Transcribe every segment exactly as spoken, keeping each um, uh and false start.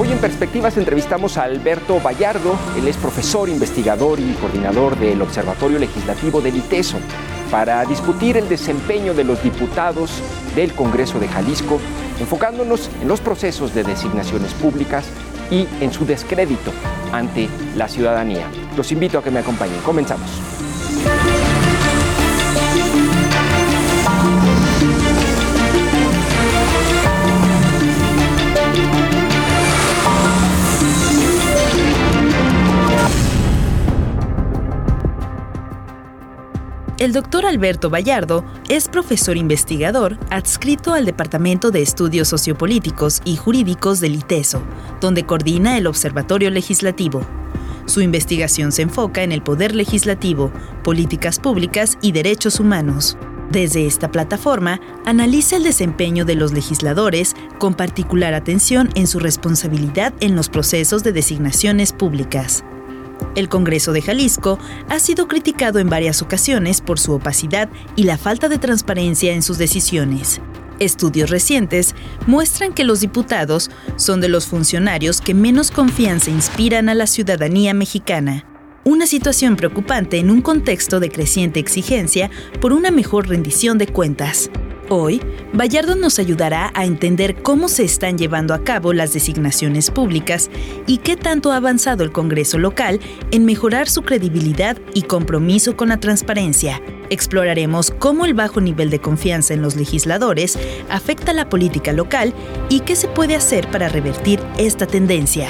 Hoy en Perspectivas entrevistamos a Alberto Vallardo. Él es profesor, investigador y coordinador del Observatorio Legislativo del ITESO, para discutir el desempeño de los diputados del Congreso de Jalisco, enfocándonos en los procesos de designaciones públicas y en su descrédito ante la ciudadanía. Los invito a que me acompañen. Comenzamos. El doctor Alberto Vallardo es profesor investigador adscrito al Departamento de Estudios Sociopolíticos y Jurídicos del ITESO, donde coordina el Observatorio Legislativo. Su investigación se enfoca en el poder legislativo, políticas públicas y derechos humanos. Desde esta plataforma, analiza el desempeño de los legisladores con particular atención en su responsabilidad en los procesos de designaciones públicas. El Congreso de Jalisco ha sido criticado en varias ocasiones por su opacidad y la falta de transparencia en sus decisiones. Estudios recientes muestran que los diputados son de los funcionarios que menos confianza inspiran a la ciudadanía mexicana. Una situación preocupante en un contexto de creciente exigencia por una mejor rendición de cuentas. Hoy, Vallardo nos ayudará a entender cómo se están llevando a cabo las designaciones públicas y qué tanto ha avanzado el Congreso local en mejorar su credibilidad y compromiso con la transparencia. Exploraremos cómo el bajo nivel de confianza en los legisladores afecta la política local y qué se puede hacer para revertir esta tendencia.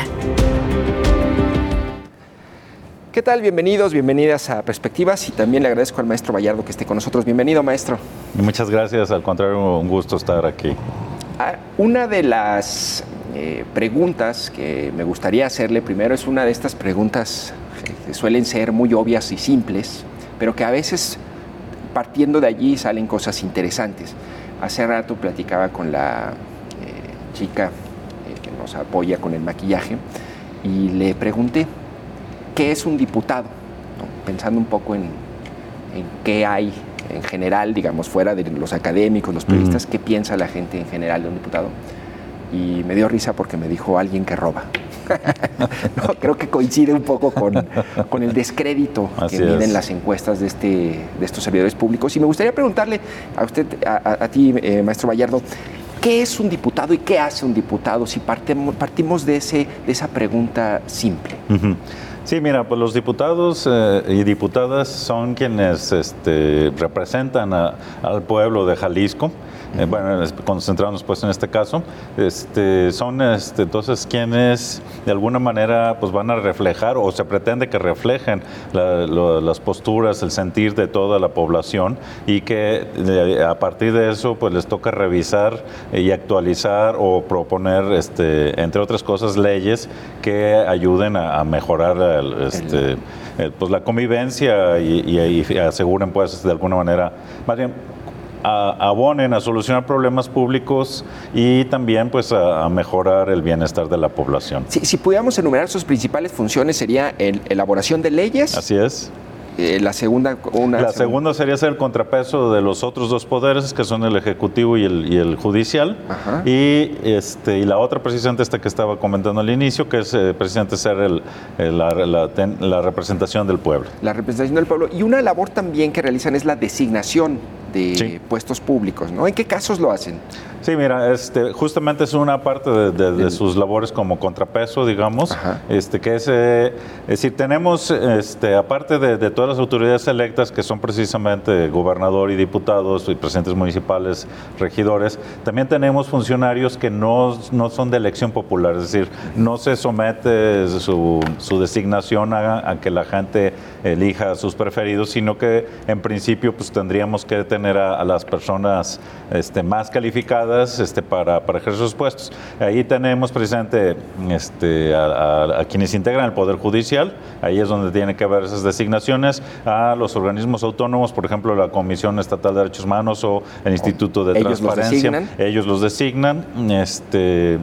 ¿Qué tal? Bienvenidos, bienvenidas a Perspectivas, y también le agradezco al maestro Vallardo que esté con nosotros. Bienvenido, maestro. Muchas gracias, al contrario, un gusto estar aquí. Ah, una de las eh, preguntas que me gustaría hacerle primero es una de estas preguntas que suelen ser muy obvias y simples, pero que a veces, partiendo de allí, salen cosas interesantes. Hace rato platicaba con la eh, chica eh, que nos apoya con el maquillaje y le pregunté ¿qué es un diputado? ¿No? Pensando un poco en, en qué hay en general, digamos, fuera de los académicos, los periodistas, mm. qué piensa la gente en general de un diputado. Y me dio risa porque me dijo alguien que roba. No, creo que coincide un poco con, con el descrédito Así que miden es. las encuestas de, este, de estos servidores públicos. Y me gustaría preguntarle a usted, a, a, a ti, eh, maestro Vallardo, ¿qué es un diputado y qué hace un diputado? Si partimos, partimos de, ese, de esa pregunta simple. Uh-huh. Sí, mira, pues los diputados eh, y diputadas son quienes este, representan a, al pueblo de Jalisco. Eh, bueno, concentrarnos pues en este caso, este, son este, entonces quienes de alguna manera pues van a reflejar o se pretende que reflejen la, lo, las posturas, el sentir de toda la población, y que de, a partir de eso pues les toca revisar y actualizar o proponer, este, entre otras cosas, leyes que ayuden a, a mejorar el, este, el, pues la convivencia y, y, y aseguren pues de alguna manera, más bien, A, abonen a solucionar problemas públicos y también pues a, a mejorar el bienestar de la población. Si, si pudiéramos enumerar sus principales funciones, sería el, elaboración de leyes. Así es. Eh, la segunda una la segunda sería ser el contrapeso de los otros dos poderes, que son el ejecutivo y el, y el judicial. Ajá. y este y la otra, precisamente esta que estaba comentando al inicio, que es eh, precisamente ser el, el, la, la, ten, la representación del pueblo. La representación del pueblo. Y una labor también que realizan es la designación de sí. puestos públicos, ¿no? ¿En qué casos lo hacen? Sí, mira, este, justamente es una parte de, de, de sus labores como contrapeso, digamos, Ajá. este, que es, eh, es decir, tenemos, este, aparte de, de todas las autoridades electas, que son precisamente gobernador y diputados y presidentes municipales, regidores, también tenemos funcionarios que no, no son de elección popular, es decir, no se somete su, su designación a, a que la gente elija a sus preferidos, sino que en principio pues tendríamos que tener a, a las personas este, más calificadas Este, para, para ejercer sus puestos. Ahí tenemos precisamente este, a, a, a quienes integran el Poder Judicial, ahí es donde tiene que haber esas designaciones, a los organismos autónomos, por ejemplo, la Comisión Estatal de Derechos Humanos o el Instituto de ¿Ellos Transparencia. Los Ellos los designan. Este,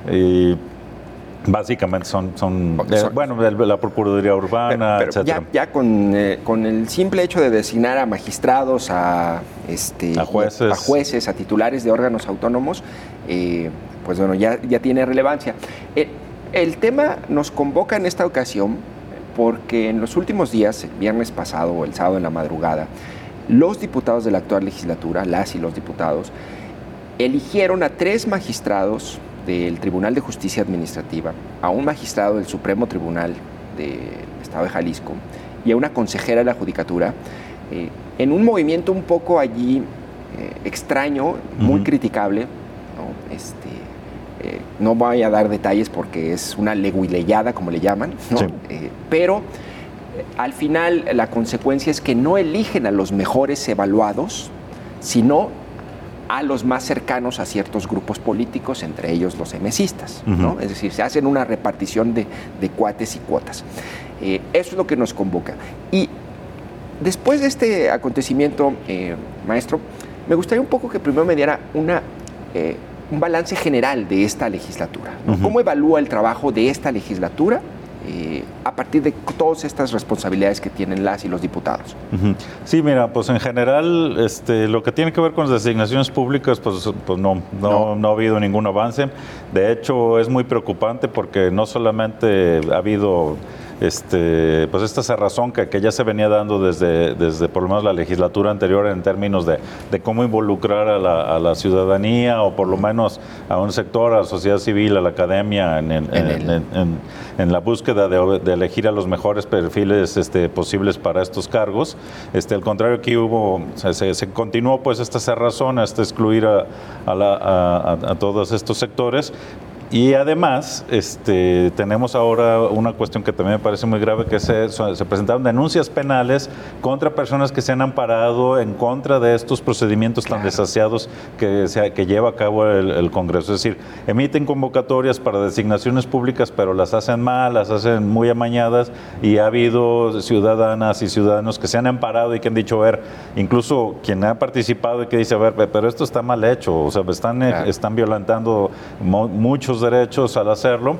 y básicamente son, son, okay, son eh, bueno, la Procuraduría Urbana, pero, pero etcétera. Ya, ya con, eh, con el simple hecho de designar a magistrados, a, este, a, jueces. a jueces, a titulares de órganos autónomos, eh, pues bueno, ya, ya tiene relevancia. Eh, el tema nos convoca en esta ocasión porque en los últimos días, el viernes pasado o el sábado en la madrugada, los diputados de la actual legislatura, las y los diputados, eligieron a tres magistrados del Tribunal de Justicia Administrativa, a un magistrado del Supremo Tribunal del Estado de Jalisco y a una consejera de la Judicatura, eh, en un movimiento un poco allí eh, extraño, muy uh-huh. criticable, ¿no? Este, eh, no voy a dar detalles porque es una leguileyada, como le llaman, ¿no? Sí. Eh, pero eh, al final la consecuencia es que no eligen a los mejores evaluados, sino a los más cercanos a ciertos grupos políticos, entre ellos los emesistas, uh-huh. ¿no? Es decir, se hacen una repartición de, de cuates y cuotas. Eh, eso es lo que nos convoca. Y después de este acontecimiento, eh, maestro, me gustaría un poco que primero me diera una, eh, un balance general de esta legislatura, ¿no? Uh-huh. ¿Cómo evalúa el trabajo de esta legislatura Eh, a partir de todas estas responsabilidades que tienen las y los diputados? Uh-huh. Sí, mira, pues en general este, lo que tiene que ver con las designaciones públicas, pues, pues no, no, no. no ha habido ningún avance. De hecho, es muy preocupante porque no solamente ha habido Este, pues esta cerrazón que, que ya se venía dando desde, desde por lo menos la legislatura anterior en términos de, de cómo involucrar a la, a la ciudadanía o por lo menos a un sector, a la sociedad civil, a la academia en, en, en, en, en, en la búsqueda de, de elegir a los mejores perfiles este, posibles para estos cargos. Este, al contrario, aquí hubo, se, se, se continuó pues esta cerrazón, hasta excluir a, a, la, a, a todos estos sectores. Y además, este, tenemos ahora una cuestión que también me parece muy grave, que se, se presentaron denuncias penales contra personas que se han amparado en contra de estos procedimientos tan claro. desaseados que, se, que lleva a cabo el, el Congreso. Es decir, emiten convocatorias para designaciones públicas, pero las hacen mal, las hacen muy amañadas, y ha habido ciudadanas y ciudadanos que se han amparado y que han dicho, a ver, incluso quien ha participado y que dice, a ver, pero esto está mal hecho, o sea, están, claro. están violentando mo- muchos derechos al hacerlo,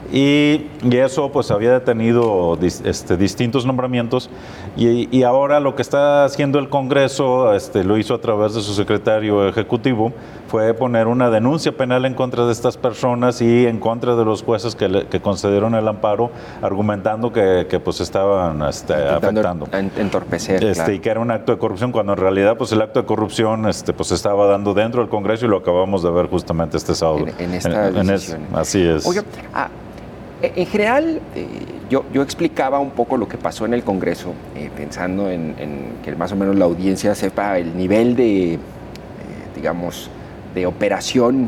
y, y eso pues había detenido dis, este, distintos nombramientos, y, y ahora lo que está haciendo el Congreso, este, lo hizo a través de su secretario ejecutivo, fue poner una denuncia penal en contra de estas personas y en contra de los jueces que, le, que concedieron el amparo, argumentando que, que pues estaban este, afectando, entorpecer, este, claro. y que era un acto de corrupción, cuando en realidad pues el acto de corrupción este, pues estaba dando dentro del Congreso, y lo acabamos de ver justamente este sábado. En, en esta en, en es, así es. Oye, ah, en general, eh, yo, yo explicaba un poco lo que pasó en el Congreso, eh, pensando en, en que más o menos la audiencia sepa el nivel de, eh, digamos, de operación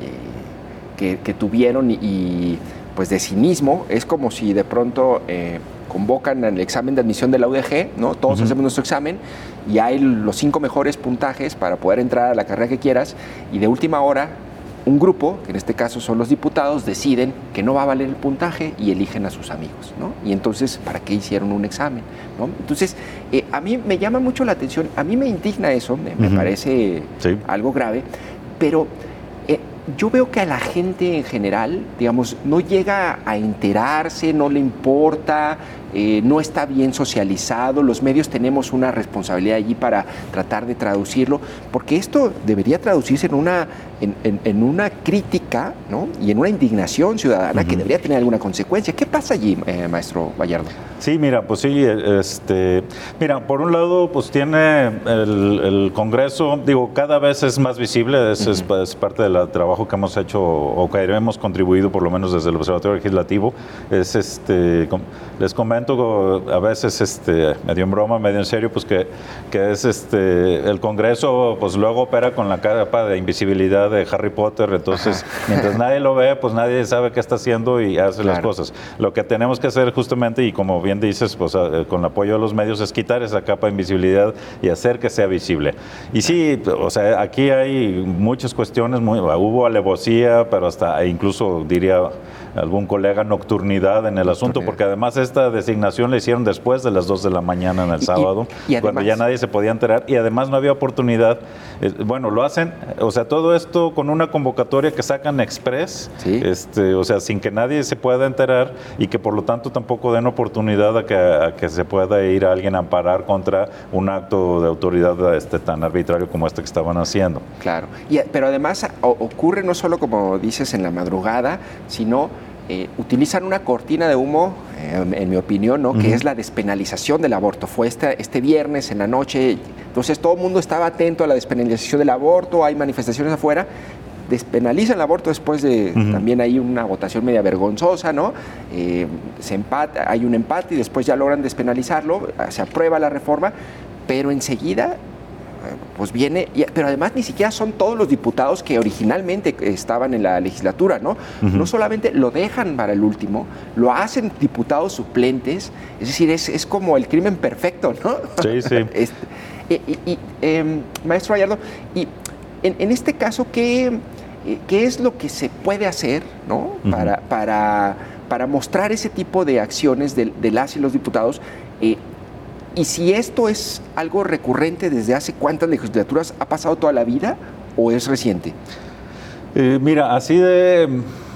eh, que, que tuvieron y, y pues de cinismo. Es como si de pronto eh, convocan al examen de admisión de la U D G, ¿no? Todos uh-huh. hacemos nuestro examen y hay los cinco mejores puntajes para poder entrar a la carrera que quieras, y de última hora un grupo, que en este caso son los diputados, deciden que no va a valer el puntaje y eligen a sus amigos, ¿no? Y entonces, ¿para qué hicieron un examen, ¿no? Entonces, eh, a mí me llama mucho la atención, a mí me indigna eso, me, uh-huh. me parece sí. algo grave, pero eh, yo veo que a la gente en general, digamos, no llega a enterarse, no le importa, eh, no está bien socializado. Los medios tenemos una responsabilidad allí para tratar de traducirlo, porque esto debería traducirse en una, en, en, en una crítica, ¿no? Y en una indignación ciudadana uh-huh. que debería tener alguna consecuencia. ¿Qué pasa allí, eh, maestro Bayardo? Sí, mira, pues sí, este, mira, por un lado, pues tiene el, el Congreso, digo, cada vez es más visible, es, uh-huh. es, es parte del trabajo que hemos hecho o que hemos contribuido, por lo menos desde el Observatorio Legislativo. Es, este, les comento a veces, este, medio en broma, medio en serio, pues que, que es, este, el Congreso, pues luego opera con la capa de invisibilidad de Harry Potter, entonces, uh-huh. mientras nadie lo ve, pues nadie sabe qué está haciendo y hace claro. las cosas. Lo que tenemos que hacer justamente, y como bien dices, pues con el apoyo de los medios, es quitar esa capa de invisibilidad y hacer que sea visible. Y sí, o sea, aquí hay muchas cuestiones, muy, hubo alevosía, pero hasta incluso diría algún colega nocturnidad en el asunto, porque además esta designación la hicieron después de las dos de la mañana en el sábado, y, y además, cuando ya nadie se podía enterar, y además no había oportunidad. Eh, bueno, lo hacen, o sea, todo esto con una convocatoria que sacan express, ¿sí? este, o sea, sin que nadie se pueda enterar, y que por lo tanto tampoco den oportunidad a que, a que se pueda ir a alguien a amparar contra un acto de autoridad este, tan arbitrario como este que estaban haciendo. Claro, y, pero además o, ocurre no solo, como dices, en la madrugada, sino eh, utilizan una cortina de humo, eh, en mi opinión, ¿no? Uh-huh. Que es la despenalización del aborto. Fue este, este viernes en la noche, entonces todo el mundo estaba atento a la despenalización del aborto, hay manifestaciones afuera, despenalizan el aborto después de uh-huh. también hay una votación media vergonzosa, ¿no? Eh, se empata, hay un empate y después ya logran despenalizarlo, se aprueba la reforma, pero enseguida pues viene, pero además ni siquiera son todos los diputados que originalmente estaban en la legislatura, ¿no? Uh-huh. No solamente lo dejan para el último, lo hacen diputados suplentes, es decir, es, es como el crimen perfecto, ¿no? Sí, sí. Este, y, y, eh, maestro Bayardo, y en, en este caso, ¿qué, ¿qué es lo que se puede hacer, ¿no? Uh-huh. para, para, para mostrar ese tipo de acciones de, de las y los diputados? Eh, Y si esto es algo recurrente desde hace cuántas legislaturas, ¿ha pasado toda la vida o es reciente? Eh, mira, así de,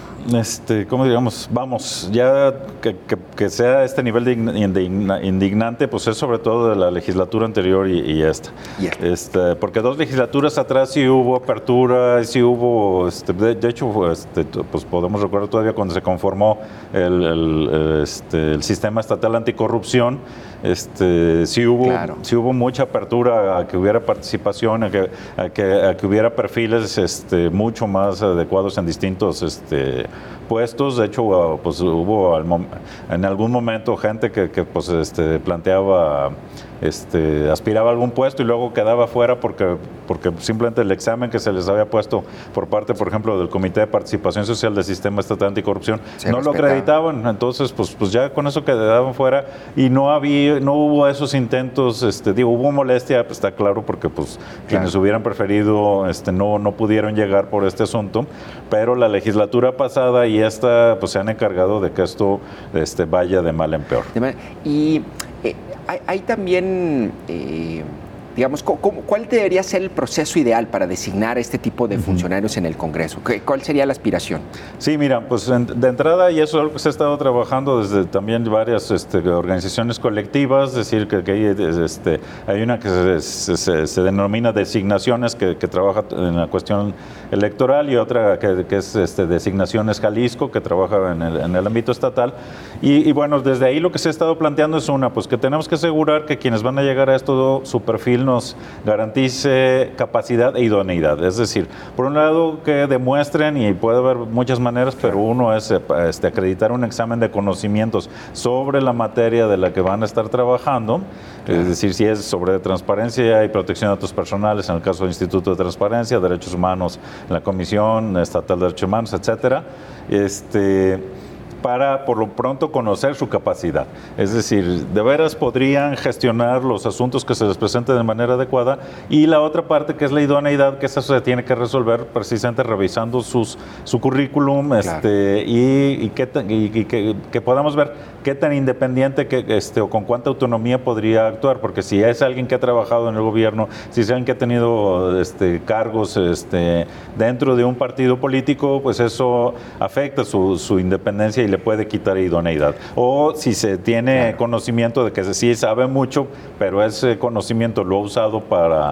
este, ¿cómo digamos? Vamos, ya que, que, que sea este nivel de indigna, indignante, pues es sobre todo de la legislatura anterior y, y esta. Yeah. Este, porque dos legislaturas atrás sí hubo apertura, sí hubo, este, de, de hecho, este, pues podemos recordar todavía cuando se conformó el, el, este, el sistema estatal anticorrupción. Este, sí hubo, claro. sí hubo mucha apertura a que hubiera participación, a que, a que, a que hubiera perfiles este, mucho más adecuados en distintos este, puestos. De hecho, pues hubo en algún momento gente que, que pues, este, planteaba, este, aspiraba a algún puesto y luego quedaba fuera porque, porque simplemente el examen que se les había puesto por parte, por ejemplo, del Comité de Participación Social del Sistema Estatal Anticorrupción, se no respetaba. Lo acreditaban. Entonces, pues, pues ya con eso quedaban fuera y no había, no hubo esos intentos, este, digo, hubo molestia, pues está claro, porque pues claro. quienes hubieran preferido este, no, no pudieron llegar por este asunto, pero la legislatura pasada y esta pues se han encargado de que esto este, vaya de mal en peor. Y eh, hay, hay también, eh, digamos, ¿cómo, ¿cuál debería ser el proceso ideal para designar este tipo de funcionarios uh-huh. en el Congreso? ¿Cuál sería la aspiración? Sí, mira, pues de entrada, y eso es algo que se ha estado trabajando desde también varias este, organizaciones colectivas, es decir, que, que hay, este, hay una que se, se, se denomina designaciones, que, que trabaja en la cuestión electoral, y otra que, que es este, designaciones Jalisco, que trabaja en el, en el ámbito estatal. Y, y bueno, desde ahí lo que se ha estado planteando es una, pues que tenemos que asegurar que quienes van a llegar a esto, su perfil nos garantice capacidad e idoneidad. Es decir, por un lado que demuestren, y puede haber muchas maneras, pero uno es este, acreditar un examen de conocimientos sobre la materia de la que van a estar trabajando, es decir, si es sobre transparencia y protección de datos personales, en el caso del Instituto de Transparencia, Derechos Humanos, en la Comisión Estatal de Derechos Humanos, etcétera, este... para por lo pronto conocer su capacidad. Es decir, de veras podrían gestionar los asuntos que se les presenten de manera adecuada, y la otra parte que es la idoneidad, que eso se tiene que resolver precisamente revisando sus, su currículum, claro. este, y, y, que, y, y que, que podamos ver qué tan independiente que, este, o con cuánta autonomía podría actuar, porque si es alguien que ha trabajado en el gobierno, si es alguien que ha tenido este, cargos este, dentro de un partido político, pues eso afecta su, su independencia y le puede quitar idoneidad. O si se tiene claro. conocimiento de que sí sabe mucho, pero ese conocimiento lo ha usado para,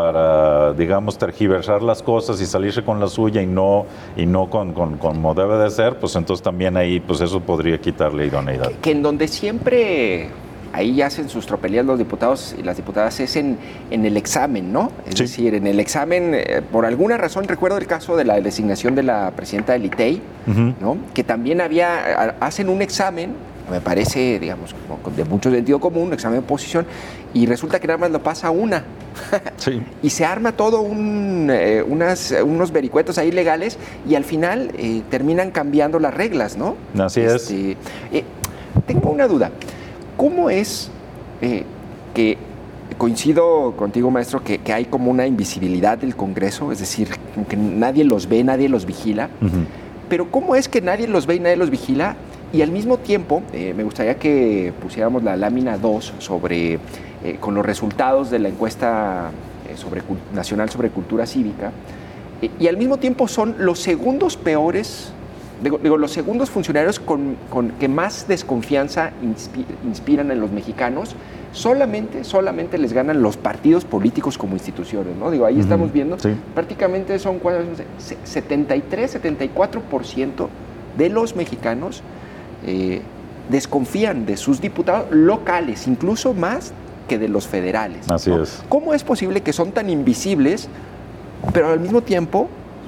para digamos, tergiversar las cosas y salirse con la suya y no, y no con, con, como debe de ser, pues entonces también ahí pues eso podría quitarle idoneidad. Que, que en donde siempre ahí hacen sus tropelías los diputados y las diputadas es en, en el examen, ¿no? Es sí. decir, en el examen, eh, por alguna razón, recuerdo el caso de la designación de la presidenta del I T E I, uh-huh. ¿no? Que también había, hacen un examen, me parece, digamos, de mucho sentido común, un examen de oposición, y resulta que nada más lo pasa una. Sí. Y se arma todo un, eh, unas, unos vericuetos ahí legales, y al final eh, terminan cambiando las reglas, ¿no? Así este, es. Eh, tengo una duda. ¿Cómo es eh, que, coincido contigo, maestro, que, que hay como una invisibilidad del Congreso, es decir, que nadie los ve, nadie los vigila, uh-huh. pero cómo es que nadie los ve y nadie los vigila, y al mismo tiempo eh, me gustaría que pusiéramos la lámina dos sobre, eh, con los resultados de la encuesta eh, sobre, nacional sobre cultura cívica, eh, y al mismo tiempo son los segundos peores, Digo, digo, los segundos funcionarios con, con que más desconfianza inspi, inspiran en los mexicanos, solamente, solamente les ganan los partidos políticos como instituciones, ¿no? Digo, ahí uh-huh. estamos viendo, sí. prácticamente son setenta y tres, setenta y cuatro por ciento de los mexicanos eh, desconfían de sus diputados locales, incluso más que de los federales. Así ¿no? es. ¿Cómo es posible que son tan invisibles, pero al mismo tiempo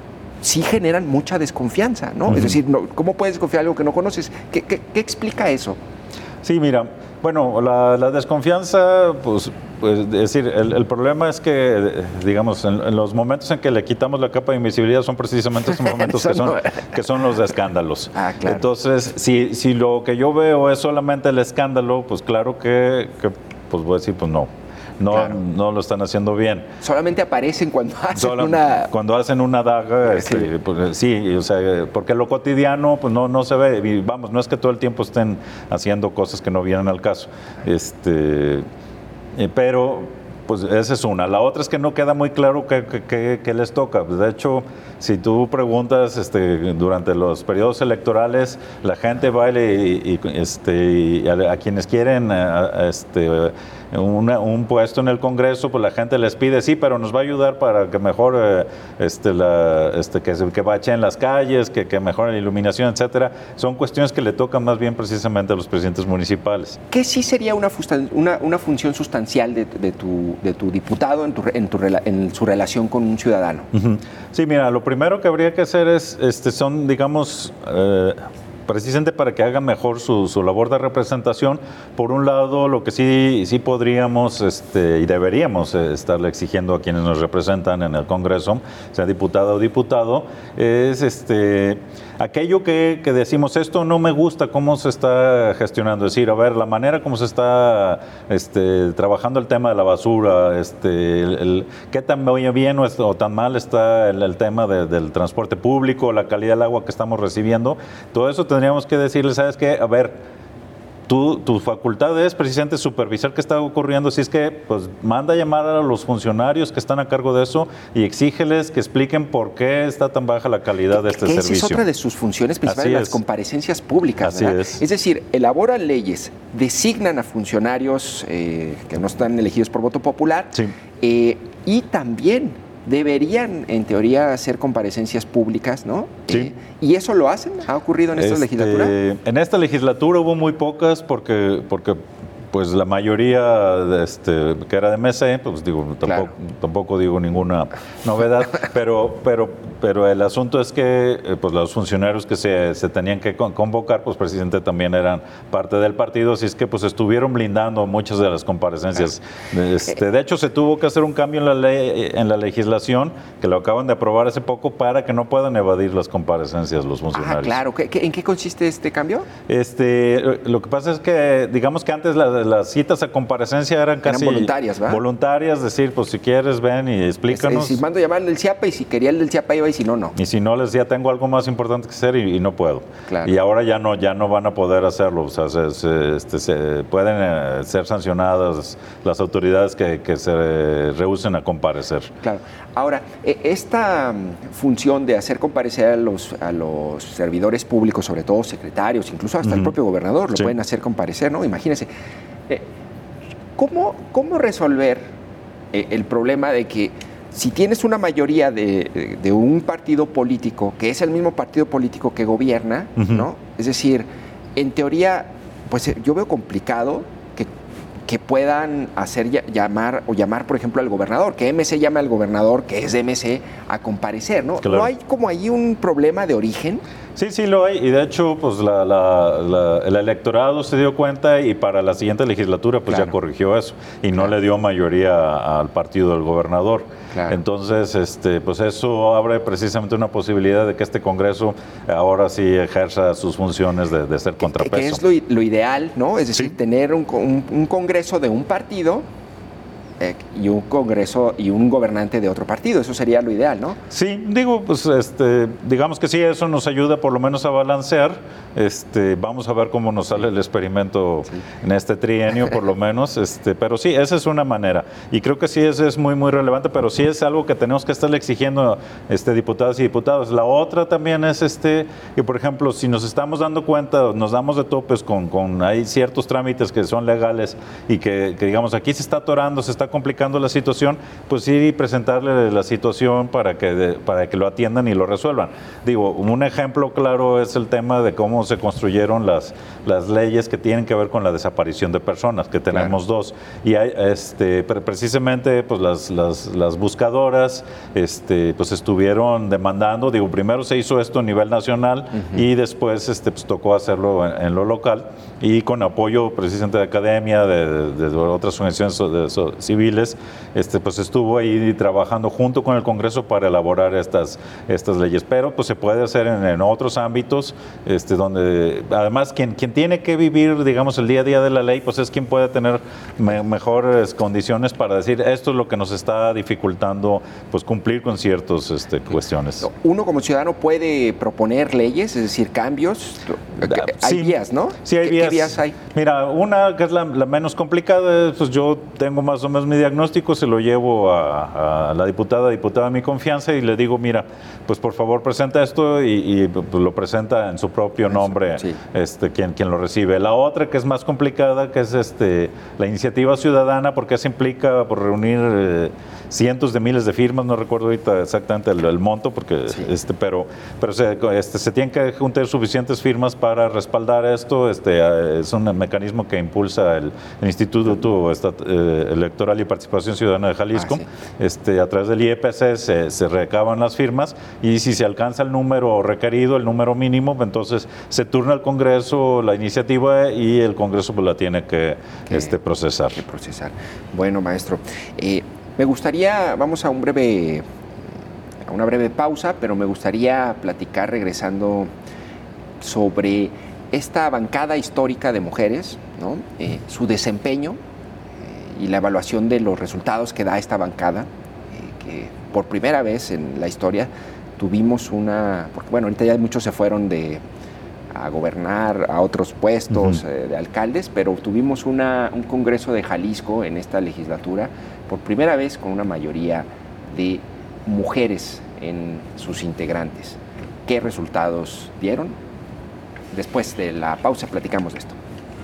sí generan mucha desconfianza, ¿no? Uh-huh. Es decir, no, ¿cómo puedes desconfiar de algo que no conoces? ¿Qué, qué, qué explica eso? Sí, mira, bueno, la, la desconfianza, pues, pues, es decir, el, el problema es que, digamos, en, en los momentos en que le quitamos la capa de invisibilidad son precisamente esos momentos que son, que son los de escándalos. Ah, claro. Entonces, si, si lo que yo veo es solamente el escándalo, pues claro que, que pues voy a decir, pues no. No, claro. no lo están haciendo bien. Solamente aparecen cuando hacen Solo, una... Cuando hacen una daga, este, sí. Pues, sí, o sea, porque lo cotidiano pues no, no se ve. Y vamos, no es que todo el tiempo estén haciendo cosas que no vienen al caso. Este, eh, pero, pues esa es una. La otra es que no queda muy claro qué, qué, qué les toca. De hecho, si tú preguntas este, durante los periodos electorales, la gente va y, y, este, y a, a quienes quieren... A, este, Una, un puesto en el Congreso, pues la gente les pide, sí, pero nos va a ayudar para que mejore este, la, este, que, que bache en las calles, que, que mejore la iluminación, etcétera. Son cuestiones que le tocan más bien precisamente a los presidentes municipales. ¿Qué sí sería una, una, una función sustancial de, de, tu, de tu diputado en, tu, en, tu, en su relación con un ciudadano? Uh-huh. Sí, mira, lo primero que habría que hacer es, este, son, digamos... Eh, precisamente para que hagan mejor su, su labor de representación. Por un lado, lo que sí, sí podríamos este, y deberíamos eh, estarle exigiendo a quienes nos representan en el Congreso, sea diputado o diputado, es este, aquello que, que decimos, esto no me gusta, cómo se está gestionando. Es decir, a ver, la manera como se está este, trabajando el tema de la basura, este, el, el, qué tan bien o, o tan mal está el, el tema de, del transporte público, la calidad del agua que estamos recibiendo, todo eso tendríamos que decirle, ¿sabes qué? A ver, tú, tu facultad es precisamente supervisar qué está ocurriendo, si es que, pues, manda a llamar a los funcionarios que están a cargo de eso y exígeles que expliquen por qué está tan baja la calidad de este que servicio. Esa es otra de sus funciones principales, las comparecencias públicas, Así ¿verdad? es. Es decir, elaboran leyes, designan a funcionarios eh, que no están elegidos por voto popular, sí. eh, y también deberían, en teoría, hacer comparecencias públicas, ¿no? Sí. Eh, ¿Y eso lo hacen? ¿Ha ocurrido en esta este, legislatura? En esta legislatura hubo muy pocas porque, porque pues la mayoría de este, que era de M C, pues digo, tampoco, claro. tampoco digo ninguna novedad, pero, pero, pero el asunto es que eh, pues los funcionarios que se, se tenían que convocar, pues presidente también eran parte del partido, así es que pues estuvieron blindando muchas de las comparecencias. Claro. Este, de hecho, se tuvo que hacer un cambio en la ley, en la legislación, que lo acaban de aprobar hace poco, para que no puedan evadir las comparecencias los funcionarios. Ah, claro. ¿Qué, qué, ¿En qué consiste este cambio? Este, lo que pasa es que, digamos que antes la las citas a comparecencia eran casi eran voluntarias, ¿verdad? Voluntarias, decir, pues si quieres ven y explícanos. Es, es, si mando llamar del CIAPA y si quería el del CIAPA iba y si no, no. Y si no, les decía, tengo algo más importante que hacer y, y no puedo. Claro. Y ahora ya no, ya no van a poder hacerlo. O sea, se, se, este, se pueden eh, ser sancionadas las autoridades que, que se rehúsen a comparecer. Claro. Ahora, esta función de hacer comparecer a los, a los servidores públicos, sobre todo secretarios, incluso hasta uh-huh. el propio gobernador, lo sí. pueden hacer comparecer, ¿no? Imagínense. ¿Cómo, cómo resolver el problema de que si tienes una mayoría de, de un partido político, que es el mismo partido político que gobierna, uh-huh. ¿no? Es decir, en teoría, pues yo veo complicado que, que puedan hacer llamar o llamar, por ejemplo, al gobernador, que M C llame al gobernador, que es de M C, a comparecer, ¿no? Claro. ¿No hay como ahí un problema de origen? Sí, sí lo hay, y de hecho pues la, la, la, el electorado se dio cuenta y para la siguiente legislatura pues claro. ya corrigió eso y no claro. le dio mayoría al partido del gobernador. Claro. Entonces, este, pues eso abre precisamente una posibilidad de que este Congreso ahora sí ejerza sus funciones de, de ser contrapeso. Que es lo, lo ideal, ¿no? Es decir, sí. tener un, un, un Congreso de un partido eh, y un Congreso y un gobernante de otro partido. Eso sería lo ideal, ¿no? Sí, digo, pues este, digamos que sí, eso nos ayuda por lo menos a balancear, Este, vamos a ver cómo nos sale el experimento sí. en este trienio, por lo menos. Este, pero sí, esa es una manera. Y creo que sí, eso es muy, muy relevante, pero sí es algo que tenemos que estarle exigiendo este, diputadas y diputados. La otra también es este, que, por ejemplo, si nos estamos dando cuenta, nos damos de topes con, con hay ciertos trámites que son legales y que, que, digamos, aquí se está atorando, se está complicando la situación, pues sí, presentarle la situación para que, de, para que lo atiendan y lo resuelvan. Digo, un ejemplo claro es el tema de cómo se construyeron las, las leyes que tienen que ver con la desaparición de personas, que tenemos claro. dos. Y hay, este, precisamente pues las, las, las buscadoras este, pues estuvieron demandando, digo, primero se hizo esto a nivel nacional uh-huh. y después este, pues, tocó hacerlo en, en lo local y con apoyo precisamente de academia, de, de, de otras organizaciones de, de, civiles, este, pues estuvo ahí trabajando junto con el Congreso para elaborar estas, estas leyes. Pero pues se puede hacer en, en otros ámbitos, este, donde además quien, quien tiene que vivir, digamos, el día a día de la ley, pues es quien puede tener me, mejores condiciones para decir esto es lo que nos está dificultando pues cumplir con ciertas este, cuestiones. Uno como ciudadano puede proponer leyes, es decir, cambios. Hay sí, vías, ¿no? Sí, hay ¿Qué, vías. ¿Qué vías hay? Mira, una que es la, la menos complicada, es, pues yo tengo más o menos mi diagnóstico, se lo llevo a, a la diputada, diputada de mi confianza y le digo, mira, pues por favor presenta esto y, y pues, lo presenta en su propio nombre sí. este, quien, quien lo recibe. La otra que es más complicada, que es este, la iniciativa ciudadana, porque eso implica por reunir eh, cientos de miles de firmas, no recuerdo ahorita exactamente el, el monto, porque sí. este, pero, pero se, este, se tienen que juntar suficientes firmas para respaldar esto. Este, es un mecanismo que impulsa el, el Instituto Estat, eh, Electoral y Participación Ciudadana de Jalisco. Ah, sí. este, a través del I E P C se, se recaban las firmas y si se alcanza el número requerido, el número mínimo, entonces se turna al Congreso la iniciativa y el Congreso pues, la tiene que, que este, procesar. Que procesar. Bueno, maestro, eh, me gustaría, vamos a un breve, a una breve pausa, pero me gustaría platicar regresando sobre esta bancada histórica de mujeres, ¿no? eh, su desempeño eh, y la evaluación de los resultados que da esta bancada, eh, que por primera vez en la historia tuvimos una, porque bueno, ahorita ya muchos se fueron de a gobernar a otros puestos uh-huh. eh, de alcaldes, pero tuvimos una, un Congreso de Jalisco en esta legislatura por primera vez con una mayoría de mujeres en sus integrantes. ¿Qué resultados dieron? Después de la pausa platicamos de esto.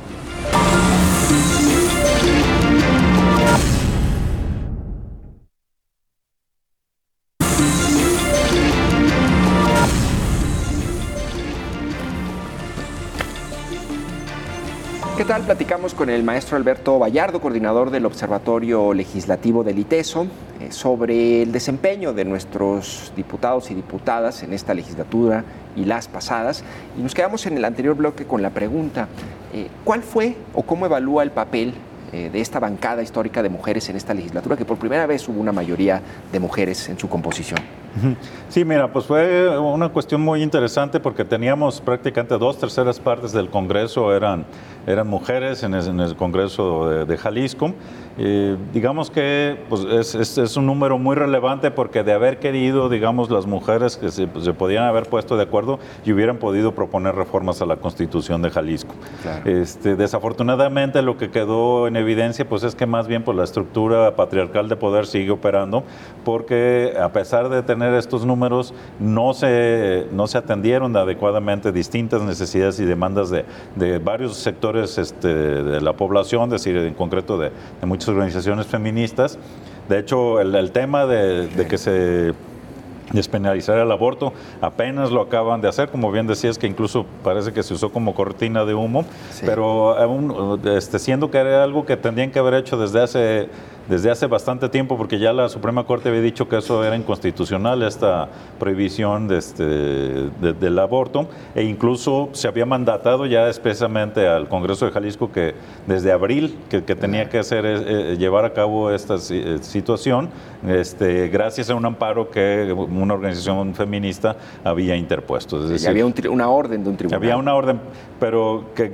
¿Qué tal? Platicamos con el maestro Alberto Vallardo, coordinador del Observatorio Legislativo del ITESO, eh, sobre el desempeño de nuestros diputados y diputadas en esta legislatura y las pasadas. Y nos quedamos en el anterior bloque con la pregunta, eh, ¿cuál fue o cómo evalúa el papel eh, de esta bancada histórica de mujeres en esta legislatura, que por primera vez hubo una mayoría de mujeres en su composición? Sí, mira, pues fue una cuestión muy interesante porque teníamos prácticamente dos terceras partes del Congreso eran, eran mujeres en el, en el Congreso de, de Jalisco. Eh, digamos que pues es, es, es un número muy relevante porque de haber querido, digamos, las mujeres que se, pues, se podían haber puesto de acuerdo y hubieran podido proponer reformas a la Constitución de Jalisco. Claro. Este, desafortunadamente lo que quedó en evidencia pues es que más bien pues, la estructura patriarcal de poder sigue operando porque a pesar de tener estos números no se, no se atendieron adecuadamente distintas necesidades y demandas de, de varios sectores este, de la población, es decir, en concreto de, de muchas organizaciones feministas. De hecho, el, el tema de, de que se despenalizar el aborto, apenas lo acaban de hacer, como bien decías, que incluso parece que se usó como cortina de humo, sí. pero aún, este, siendo que era algo que tendrían que haber hecho desde hace, desde hace bastante tiempo, porque ya la Suprema Corte había dicho que eso era inconstitucional, esta prohibición de este, de, del aborto, e incluso se había mandatado ya expresamente al Congreso de Jalisco que desde abril que, que tenía que hacer eh, llevar a cabo esta eh, situación, este, gracias a un amparo que una organización feminista había interpuesto. Es decir, y había un tri- una orden de un tribunal. Había una orden, pero que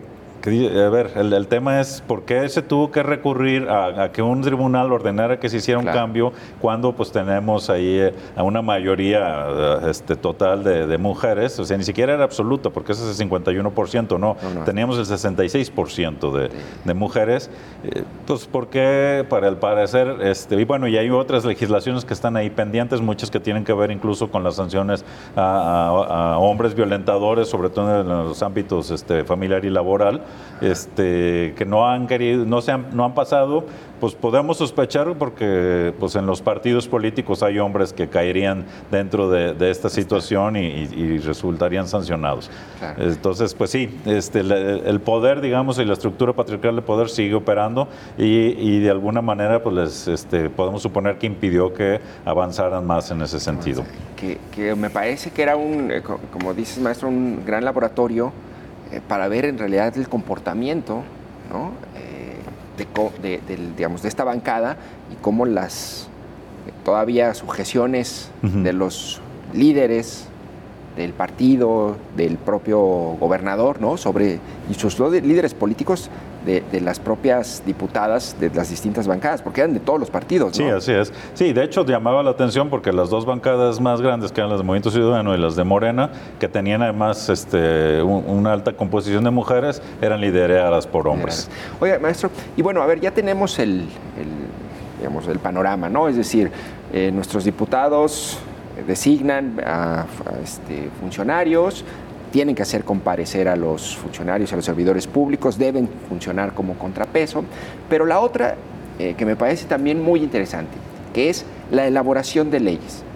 que, a ver, el, el tema es por qué se tuvo que recurrir a, a que un tribunal ordenara que se hiciera claro. un cambio cuando pues tenemos ahí eh, a una mayoría este, total de, de mujeres, o sea, ni siquiera era absoluta, porque ese es el cincuenta y uno por ciento, no, no, no. teníamos el sesenta y seis por ciento de, sí. de mujeres, eh, pues ¿por qué? Para el parecer, este, y bueno, y hay otras legislaciones que están ahí pendientes, muchas que tienen que ver incluso con las sanciones a, a, a hombres violentadores, sobre todo en los ámbitos este, familiar y laboral, este, que no han querido, no se han, no han pasado, pues podemos sospechar porque pues en los partidos políticos hay hombres que caerían dentro de, de esta situación y, y, y resultarían sancionados. Claro. Entonces, pues sí, este, el, el poder, digamos, y la estructura patriarcal de poder sigue operando y, y de alguna manera pues les, este, podemos suponer que impidió que avanzaran más en ese sentido. Que, que me parece que era un, como dices, maestro, un gran laboratorio eh, para ver en realidad el comportamiento, ¿no? De, de, de, digamos, de esta bancada y cómo las todavía sujeciones uh-huh. de los líderes del partido, del propio gobernador, ¿no? Sobre, y sus líderes políticos de, de las propias diputadas de las distintas bancadas, porque eran de todos los partidos, ¿no? Sí, así es. Sí, de hecho llamaba la atención porque las dos bancadas más grandes, que eran las de Movimiento Ciudadano y las de Morena, que tenían además este, un, una alta composición de mujeres, eran lideradas por hombres. Oiga, maestro, y bueno, a ver, ya tenemos el, el digamos, el panorama, ¿no? Es decir, eh, nuestros diputados designan a, a este, funcionarios, tienen que hacer comparecer a los funcionarios, a los servidores públicos, deben funcionar como contrapeso, pero la otra eh, que me parece también muy interesante, que es la elaboración de leyes.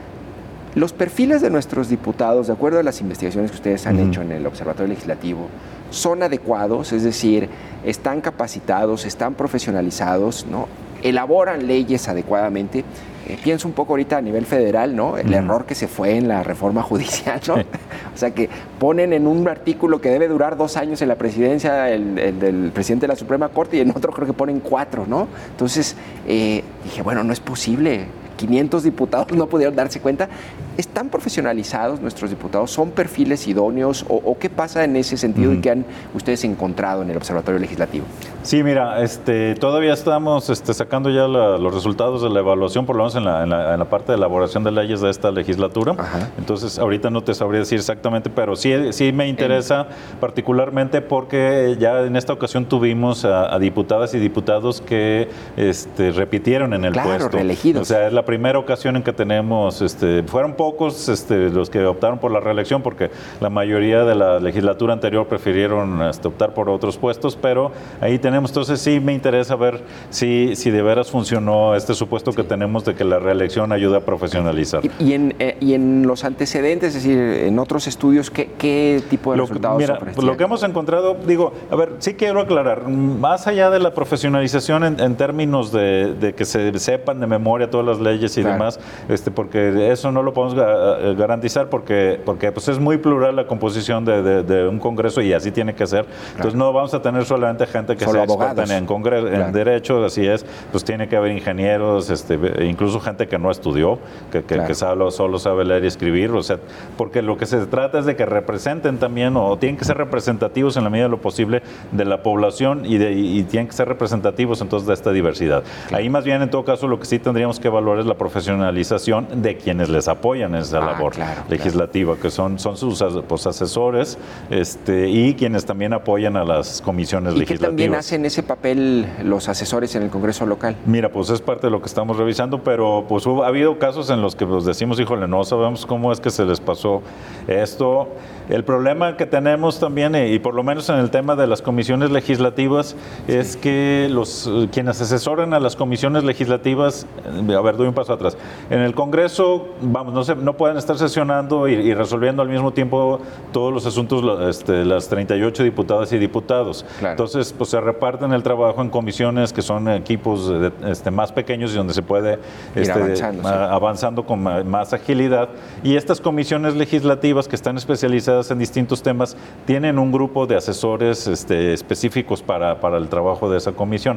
Los perfiles de nuestros diputados, de acuerdo a las investigaciones que ustedes han uh-huh. hecho en el Observatorio Legislativo, son adecuados, es decir, están capacitados, están profesionalizados, ¿no? Elaboran leyes adecuadamente. Eh, pienso un poco ahorita a nivel federal, ¿no? El uh-huh. error que se fue en la reforma judicial, ¿no? Sí. O sea, que ponen en un artículo que debe durar dos años en la presidencia el, el del presidente de la Suprema Corte y en otro creo que ponen cuatro, ¿no? Entonces, eh, dije, bueno, no es posible. quinientos diputados no pudieron darse cuenta. ¿Están profesionalizados nuestros diputados? ¿Son perfiles idóneos? ¿O, o qué pasa en ese sentido uh-huh. y qué han ustedes encontrado en el Observatorio Legislativo? Sí, mira, este, todavía estamos este, sacando ya la, los resultados de la evaluación, por lo menos en la, en, la, en la parte de elaboración de leyes de esta legislatura. Ajá. Entonces, ahorita no te sabría decir exactamente, pero sí, sí me interesa en... particularmente porque ya en esta ocasión tuvimos a, a diputadas y diputados que este, repitieron en el claro, puesto. Reelegidos. O sea, es la primera ocasión en que tenemos, este, fueron pocos este, los que optaron por la reelección porque la mayoría de la legislatura anterior prefirieron este, optar por otros puestos, pero ahí tenemos, entonces sí me interesa ver si, si de veras funcionó este supuesto sí. que tenemos de que la reelección ayuda a profesionalizar. Y, y, en, eh, y en los antecedentes, es decir, en otros estudios, ¿qué, qué tipo de lo, resultados mira, ofrecían? Lo que hemos encontrado, digo, a ver, sí quiero aclarar, más allá de la profesionalización en, en términos de, de que se sepan de memoria todas las leyes y claro. demás, este, porque eso no lo podemos garantizar porque, porque pues es muy plural la composición de, de, de un Congreso y así tiene que ser. Claro. Entonces no vamos a tener solamente gente que Solo sea abogados. experta en, congreso, claro. en derecho, así es, pues tiene que haber ingenieros, este, incluso gente que no estudió, que, que, claro. que solo, solo sabe leer y escribir, o sea, porque lo que se trata es de que representen también, o tienen que ser representativos en la medida de lo posible de la población y, de, y, y tienen que ser representativos entonces de esta diversidad. Claro. Ahí más bien en todo caso lo que sí tendríamos que evaluar es la profesionalización de quienes les apoyan en esa ah, labor claro, legislativa, claro. que son, son sus pues, asesores este, y quienes también apoyan a las comisiones ¿Y legislativas. ¿Y qué también hacen ese papel los asesores en el Congreso local? Mira, pues es parte de lo que estamos revisando, pero pues hubo, ha habido casos en los que pues, decimos, híjole, no sabemos cómo es que se les pasó esto. El problema que tenemos también, y por lo menos en el tema de las comisiones legislativas, sí. es que los quienes asesoran a las comisiones legislativas, a ver, doy un paso atrás. En el Congreso, vamos, no se, no pueden estar sesionando y, y resolviendo al mismo tiempo todos los asuntos este, las treinta y ocho diputadas y diputados. Claro. Entonces, pues se reparten el trabajo en comisiones que son equipos de, este, más pequeños y donde se puede este, avanzando, a, sí. avanzando con más agilidad. Y estas comisiones legislativas que están especializadas en distintos temas tienen un grupo de asesores este, específicos para, para el trabajo de esa comisión.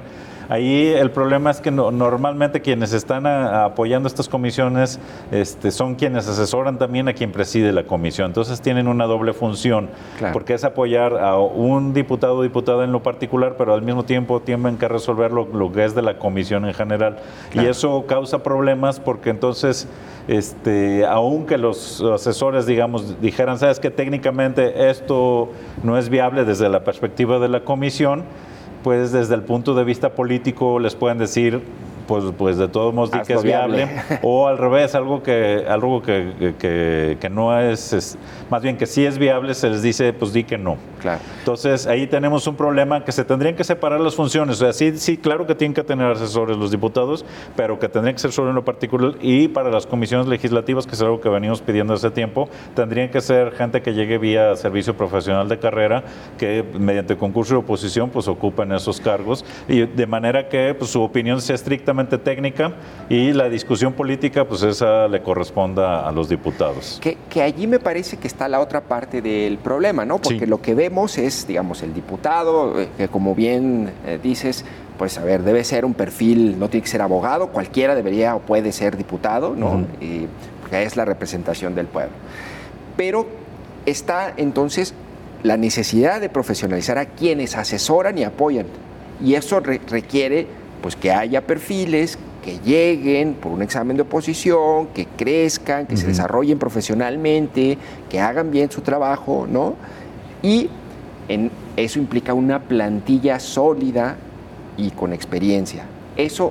ahí el problema es que no, normalmente quienes están a, a apoyando estas comisiones este, son quienes asesoran también a quien preside la comisión. Entonces tienen una doble función, claro. porque es apoyar a un diputado o diputada en lo particular, pero al mismo tiempo tienen que resolver lo, lo que es de la comisión en general. Claro. Y eso causa problemas porque entonces, este, aunque los asesores, digamos, dijeran, sabes que técnicamente esto no es viable desde la perspectiva de la comisión, pues desde el punto de vista político les pueden decir, pues, pues de todos modos di que es viable, viable. O al revés, algo que algo que, que, que no es, es, más bien que sí es viable, se les dice, pues di que no. Claro. Entonces ahí tenemos un problema que se tendrían que separar las funciones. O sea, sí, sí, claro que tienen que tener asesores los diputados, pero que tendrían que ser solo en lo particular, y para las comisiones legislativas, que es algo que venimos pidiendo hace tiempo, tendrían que ser gente que llegue vía servicio profesional de carrera, que mediante concurso de oposición pues ocupen esos cargos, y de manera que pues, su opinión sea estrictamente técnica y la discusión política, pues esa le corresponda a los diputados. Que, que allí me parece que está la otra parte del problema, ¿no? Porque sí. lo que vemos es, digamos, el diputado, que como bien eh, dices, pues a ver, debe ser un perfil, no tiene que ser abogado, cualquiera debería o puede ser diputado, ¿no? Uh-huh. Y, porque es la representación del pueblo. Pero está entonces la necesidad de profesionalizar a quienes asesoran y apoyan. Y eso re- requiere pues que haya perfiles que lleguen por un examen de oposición, que crezcan, que uh-huh. se desarrollen profesionalmente, que hagan bien su trabajo, ¿no? Y en, eso implica una plantilla sólida y con experiencia. Eso,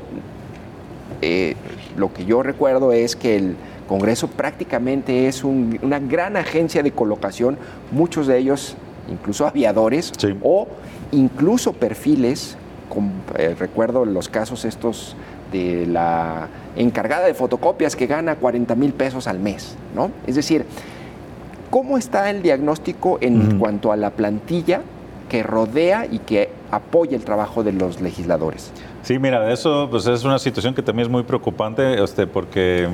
eh, lo que yo recuerdo es que el Congreso prácticamente es un, una gran agencia de colocación, muchos de ellos incluso aviadores sí. o incluso perfiles. Con, eh, recuerdo los casos estos de la encargada de fotocopias que gana cuarenta mil pesos al mes, ¿no? Es decir, ¿cómo está el diagnóstico en uh-huh. cuanto a la plantilla que rodea y que apoya el trabajo de los legisladores? Sí, mira, eso pues, es una situación que también es muy preocupante, este, porque...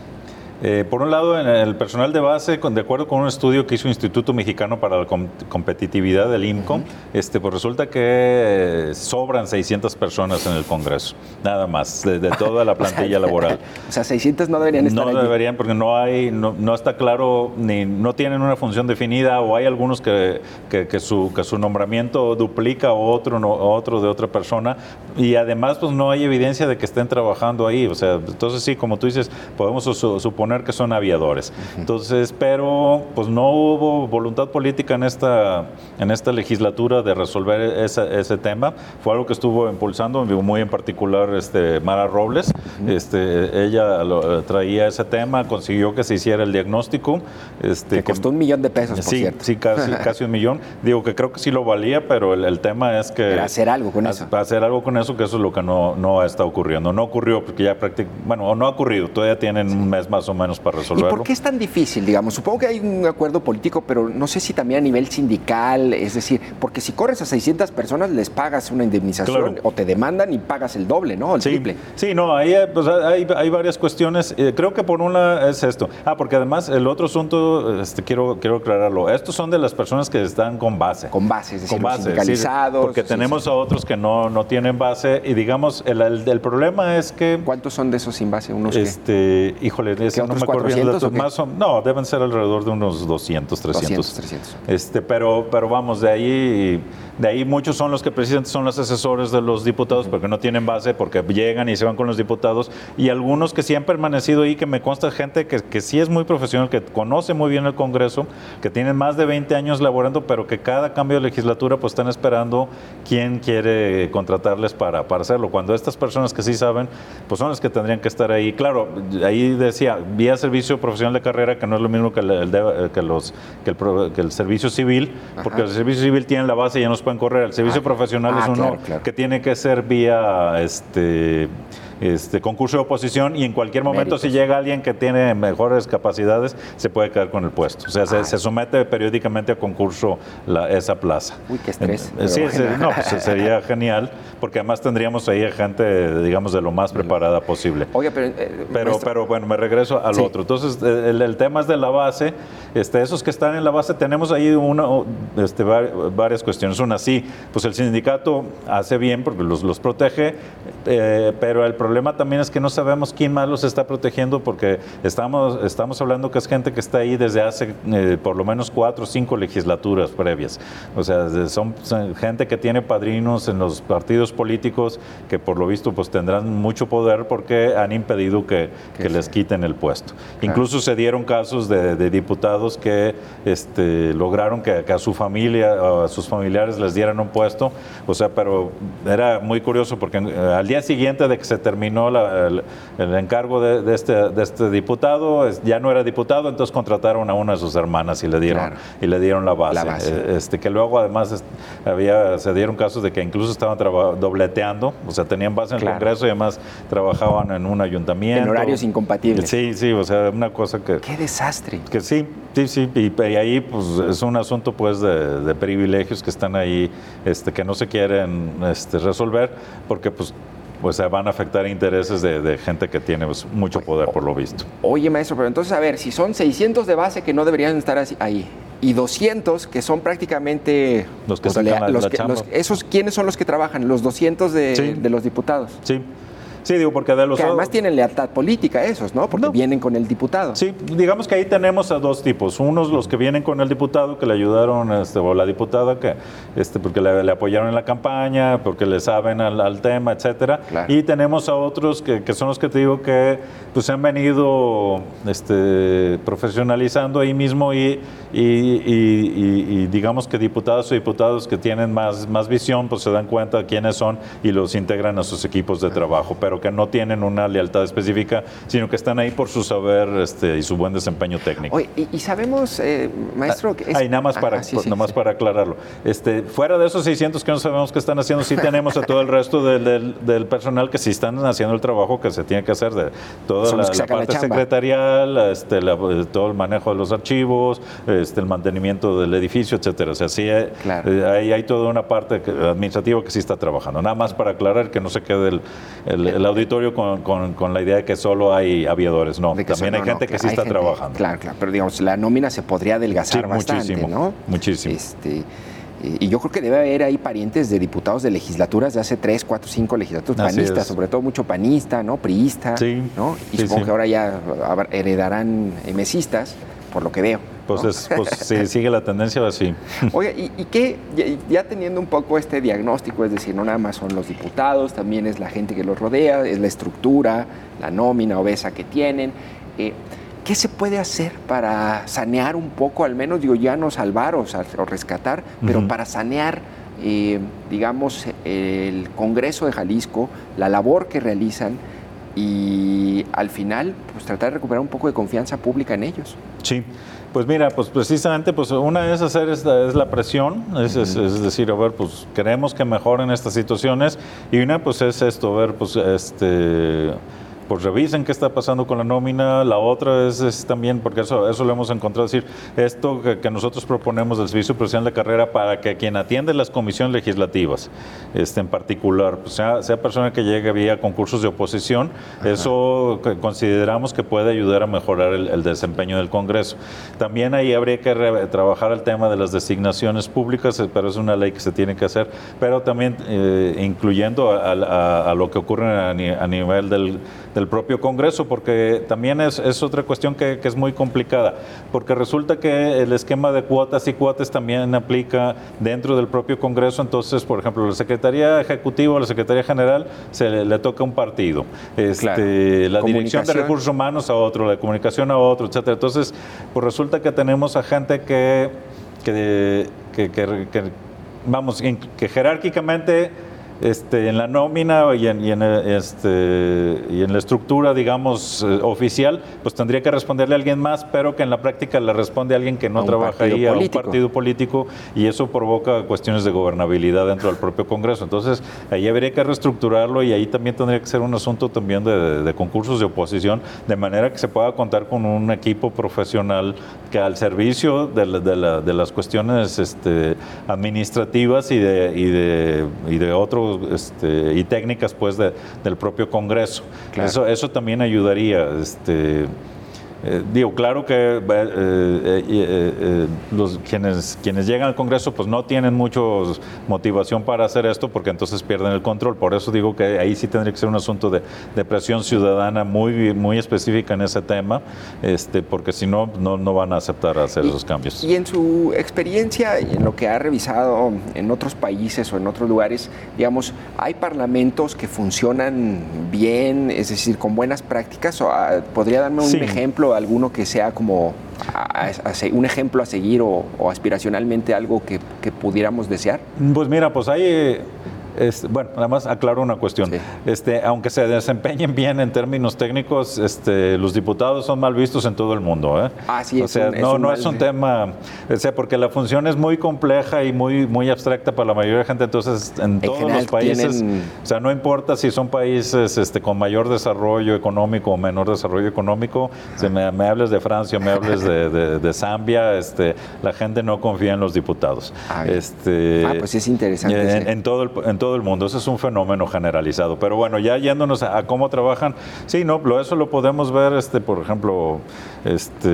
Eh, por un lado, en el personal de base, con, de acuerdo con un estudio que hizo Instituto Mexicano para la Com- Competitividad del I M C O, uh-huh. este, pues resulta que sobran seiscientas personas en el Congreso, nada más, de, de toda la plantilla laboral. O sea, seiscientas no deberían estar No allí. deberían, porque no hay, no, no está claro, ni no tienen una función definida, o hay algunos que, que, que, su, que su nombramiento duplica a otro, no, otro de otra persona, y además pues no hay evidencia de que estén trabajando ahí. O sea, entonces sí, como tú dices, podemos su, suponer que son aviadores. Uh-huh. Entonces, pero pues no hubo voluntad política en esta, en esta legislatura de resolver ese, ese tema. Fue algo que estuvo impulsando, muy en particular este, Mara Robles. Uh-huh. Este, ella lo, traía ese tema, consiguió que se hiciera el diagnóstico. Este, que costó que, un millón de pesos, por sí, cierto. Sí, casi, casi un millón. Digo que creo que sí lo valía, pero el, el tema es que... Pero hacer algo con eso. Hacer algo con eso, que eso es lo que no, no está ocurriendo. No ocurrió porque ya prácticamente... Bueno, no ha ocurrido. Todavía tienen sí. un mes más o menos para resolverlo. ¿Y por qué es tan difícil, digamos? Supongo que hay un acuerdo político, pero no sé si también a nivel sindical, es decir, porque si corres a seiscientas personas les pagas una indemnización claro. o te demandan y pagas el doble, ¿no? El sí, triple. Sí, no, ahí pues, hay, hay varias cuestiones. Eh, creo que por una es esto. Ah, porque además el otro asunto, este, quiero, quiero aclararlo. Estos son de las personas que están con base. Con base, es decir, con base, sindicalizados. Sí, porque sí, tenemos sí. a otros que no, no tienen base y digamos, el, el, el problema es que... ¿Cuántos son de esos sin base? ¿Unos este, qué? Híjole, ese no me acuerdo bien. Más o, no, deben ser alrededor de unos doscientos, trescientos. doscientos, trescientos. Este, pero, pero vamos, de ahí, de ahí muchos son los que precisamente son los asesores de los diputados, porque no tienen base, porque llegan y se van con los diputados, y algunos que sí han permanecido ahí, que me consta gente que, que sí es muy profesional, que conoce muy bien el Congreso, que tienen más de veinte años laborando, pero que cada cambio de legislatura pues están esperando quién quiere contratarles para, para hacerlo. Cuando estas personas que sí saben, pues son las que tendrían que estar ahí. Claro, ahí decía, vía servicio profesional de carrera, que no es lo mismo que el, el, de, que los, que el, que el servicio civil, Ajá. porque el servicio civil tiene la base y ya nos pueden correr. El servicio ah, profesional ah, es uno claro, claro. que tiene que ser vía este, este concurso de oposición, y en cualquier momento Méritos. Si llega alguien que tiene mejores capacidades, se puede quedar con el puesto. O sea, se, se somete periódicamente a concurso la, esa plaza. Uy, qué estrés. Eh, sí, sí, no, pues sería genial, porque además tendríamos ahí a gente, digamos, de lo más preparada posible. Oye, pero... Eh, pero, pero bueno, me regreso al sí. otro. Entonces, el, el tema es de la base. Este, esos que están en la base, tenemos ahí una, este, varias cuestiones. Una, así. Pues el sindicato hace bien porque los, los protege, eh, pero el problema también es que no sabemos quién más los está protegiendo, porque estamos, estamos hablando que es gente que está ahí desde hace eh, por lo menos cuatro o cinco legislaturas previas. O sea, son, son gente que tiene padrinos en los partidos políticos que por lo visto pues tendrán mucho poder porque han impedido que, que les quiten el puesto. Claro. Incluso se dieron casos de, de diputados que este, lograron que, que a su familia o a sus familiares les dieran un puesto. O sea, pero era muy curioso porque eh, al día siguiente de que se terminó la, el, el encargo de, de, este, de este diputado, ya no era diputado, entonces contrataron a una de sus hermanas y le dieron, claro. y le dieron la base. La base. Este, que luego además había, se dieron casos de que incluso estaban dobleteando, o sea, tenían base en claro. el Congreso y además trabajaban en un ayuntamiento. En horarios incompatibles. Sí, sí, o sea, una cosa que... ¡Qué desastre! Que sí, sí, sí, y, y ahí pues es un asunto pues de, de privilegios que están ahí, este, que no se quieren este, resolver, porque pues pues van a afectar intereses de, de gente que tiene pues, mucho poder por lo visto. Oye, maestro, pero entonces, a ver, si son seiscientos de base que no deberían estar así, ahí, y doscientos que son prácticamente... Los que pues, sacan la, los la que, chamba. Los, ¿Esos quiénes son los que trabajan? Los doscientos de, sí. de los diputados. Sí. Sí, digo, porque de los... Que además tienen lealtad política esos, ¿no? Porque no. vienen con el diputado. Sí, digamos que ahí tenemos a dos tipos. Unos los que vienen con el diputado, que le ayudaron, este, o la diputada, que este, porque le, le apoyaron en la campaña, porque le saben al, al tema, etcétera. Claro. Y tenemos a otros que, que son los que te digo que pues, se han venido este, profesionalizando ahí mismo y, y, y, y, y digamos que diputadas o diputados que tienen más, más visión, pues se dan cuenta de quiénes son y los integran a sus equipos de trabajo. Pero que no tienen una lealtad específica, sino que están ahí por su saber este, y su buen desempeño técnico. Oye, y, y sabemos, eh, maestro... Que es... Ahí nada más, para, ah, sí, sí, nomás sí. para aclararlo. Este, fuera de esos seiscientos que no sabemos qué están haciendo, sí tenemos a todo el resto del, del, del personal que sí están haciendo el trabajo que se tiene que hacer, de toda la, la parte la secretarial, este, la, todo el manejo de los archivos, este, el mantenimiento del edificio, etcétera. O sea, sí hay, claro. eh, hay, hay toda una parte que, administrativa que sí está trabajando. Nada más para aclarar que no se quede el, el, el auditorio con, con, con la idea de que solo hay aviadores. No, también so, hay no, gente no, que sí está gente, trabajando. Claro, claro, pero digamos, la nómina se podría adelgazar sí, bastante, muchísimo, ¿no? Muchísimo. Este, y yo creo que debe haber ahí parientes de diputados de legislaturas de hace tres, cuatro, cinco legislaturas, Así panistas, es. sobre todo mucho panista, ¿no? Priista, sí, ¿no? Y sí, supongo sí. que ahora ya heredarán mesistas, por lo que veo. Pues, ¿no? es, pues sí, sigue la tendencia así. Oye, ¿y, y qué? Ya, ya teniendo un poco este diagnóstico, es decir, no nada más son los diputados, también es la gente que los rodea, es la estructura, la nómina obesa que tienen. Eh, ¿Qué se puede hacer para sanear un poco, al menos, digo, ya no salvar o, o rescatar, pero uh-huh. para sanear, eh, digamos, el Congreso de Jalisco, la labor que realizan y al final, pues tratar de recuperar un poco de confianza pública en ellos? Sí. Pues mira, pues precisamente, pues una es hacer esta, es la presión, es, uh-huh. es, es decir, a ver, pues queremos que mejoren estas situaciones, y una pues es esto, a ver, pues este... pues revisen qué está pasando con la nómina. La otra es, es también, porque eso, eso lo hemos encontrado, es decir, esto que, que nosotros proponemos del Servicio Profesional de Carrera para que quien atiende las comisiones legislativas, este, en particular, pues sea, sea persona que llegue vía concursos de oposición, Ajá. eso que consideramos que puede ayudar a mejorar el, el desempeño del Congreso. También ahí habría que re, trabajar el tema de las designaciones públicas, pero es una ley que se tiene que hacer, pero también eh, incluyendo a, a, a lo que ocurre a, a nivel del del propio Congreso, porque también es, es otra cuestión que, que es muy complicada, porque resulta que el esquema de cuotas y cuotas también aplica dentro del propio Congreso. Entonces, por ejemplo, la Secretaría Ejecutiva o la Secretaría General se le, le toca un partido, este, claro. la Dirección de Recursos Humanos a otro, la Comunicación a otro, etcétera. Entonces, pues resulta que tenemos a gente que, que, que, que, que vamos, que jerárquicamente Este, en la nómina y en, y, en, este, y en la estructura, digamos, eh, oficial, pues tendría que responderle a alguien más, pero que en la práctica le responde a alguien que no a trabaja ahí, político. a un partido político, y eso provoca cuestiones de gobernabilidad dentro del propio Congreso. Entonces, ahí habría que reestructurarlo, y ahí también tendría que ser un asunto también de, de, de concursos de oposición, de manera que se pueda contar con un equipo profesional que al servicio de, la, de, la, de las cuestiones este, administrativas y de, y de, y de otros Este, y técnicas pues de, del propio Congreso. Claro. Eso, eso también ayudaría. Este, Eh, digo, claro que eh, eh, eh, eh, los, quienes, quienes llegan al Congreso pues no tienen mucha motivación para hacer esto porque entonces pierden el control. Por eso digo que ahí sí tendría que ser un asunto de, de presión ciudadana muy, muy específica en ese tema, este, porque si no, no, no van a aceptar hacer y, esos cambios. Y en su experiencia, en lo que ha revisado en otros países o en otros lugares, digamos, ¿hay parlamentos que funcionan bien, es decir, con buenas prácticas? ¿O, a, ¿Podría darme un sí. ejemplo, alguno que sea como a, a, a, un ejemplo a seguir o, o aspiracionalmente algo que, que pudiéramos desear? Pues mira, pues hay... Este, bueno, nada más aclaro una cuestión. Sí. Este, aunque se desempeñen bien en términos técnicos, este, los diputados son mal vistos en todo el mundo, ¿eh? Ah, sí, o sea, es un, no, es un no mal... es un tema, o sea, porque la función es muy compleja y muy, muy abstracta para la mayoría de la gente. Entonces, en, en todos general, los países, tienen... o sea, no importa si son países este, con mayor desarrollo económico o menor desarrollo económico, ah. si me, me hables de Francia, me hables de, de, de Zambia, este, la gente no confía en los diputados. Ah, este, ah pues es interesante. En, en, en todo el, en todo el mundo. Ese es un fenómeno generalizado. Pero bueno, ya yéndonos a, a cómo trabajan, sí, no, lo, eso lo podemos ver, este, por ejemplo, este,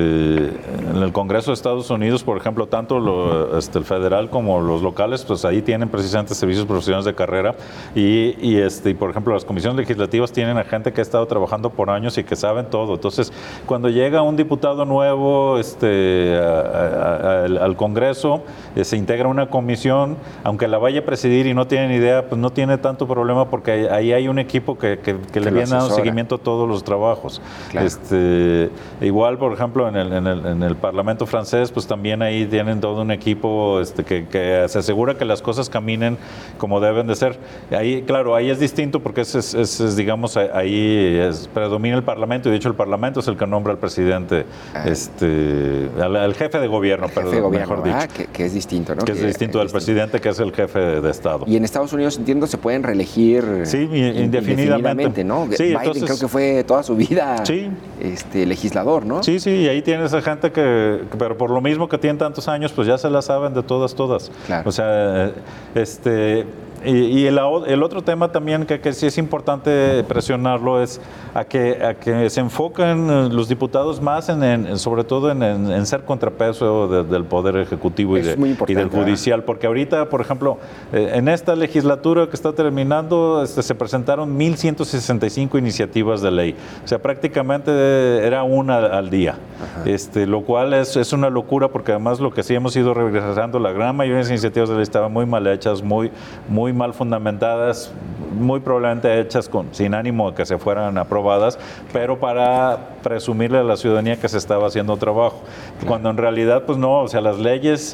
en el Congreso de Estados Unidos, por ejemplo, tanto lo, este, el federal como los locales, pues ahí tienen precisamente servicios profesionales de carrera y, y, este, y, por ejemplo, las comisiones legislativas tienen a gente que ha estado trabajando por años y que saben todo. Entonces, cuando llega un diputado nuevo este, a, a, a, al, al Congreso, eh, se integra una comisión, aunque la vaya a presidir y no tienen idea, pues no tiene tanto problema porque ahí hay un equipo que, que, que le viene dando seguimiento a todos los trabajos. Claro. Este, igual, por ejemplo, en el, en, el, en el Parlamento francés, pues también ahí tienen todo un equipo este, que, que se asegura que las cosas caminen como deben de ser. Ahí, claro, ahí es distinto porque es, es, es, es digamos, ahí es, predomina el Parlamento y de hecho el Parlamento es el que nombra al presidente, ah. este, al, al jefe de gobierno, el jefe pero de gobierno, mejor dicho. Que, que es distinto, ¿no? Que, que es distinto del presidente, que es el jefe de, de Estado. Y en Estados Unidos, entiendo, se pueden reelegir sí, indefinidamente, indefinidamente ¿no? Sí, Biden entonces, creo que fue toda su vida sí. este, legislador, ¿no? Sí, sí, y ahí tienes a gente que, pero por lo mismo que tienen tantos años, pues ya se la saben de todas, todas. Claro. O sea, este... Y, y el, el otro tema también que, que sí es importante presionarlo es a que, a que se enfoquen los diputados más en, en sobre todo en, en, en ser contrapeso de, del Poder Ejecutivo y, de, y del Judicial, porque ahorita, por ejemplo, eh, en esta legislatura que está terminando este, se presentaron mil ciento sesenta y cinco iniciativas de ley, o sea, prácticamente era una al día, este, lo cual es, es una locura porque además lo que sí hemos ido regresando, la gran mayoría de esas iniciativas de ley estaban muy mal hechas, muy, muy mal fundamentadas, muy probablemente hechas con, sin ánimo de que se fueran aprobadas, pero para presumirle a la ciudadanía que se estaba haciendo trabajo, cuando en realidad pues no, o sea, las leyes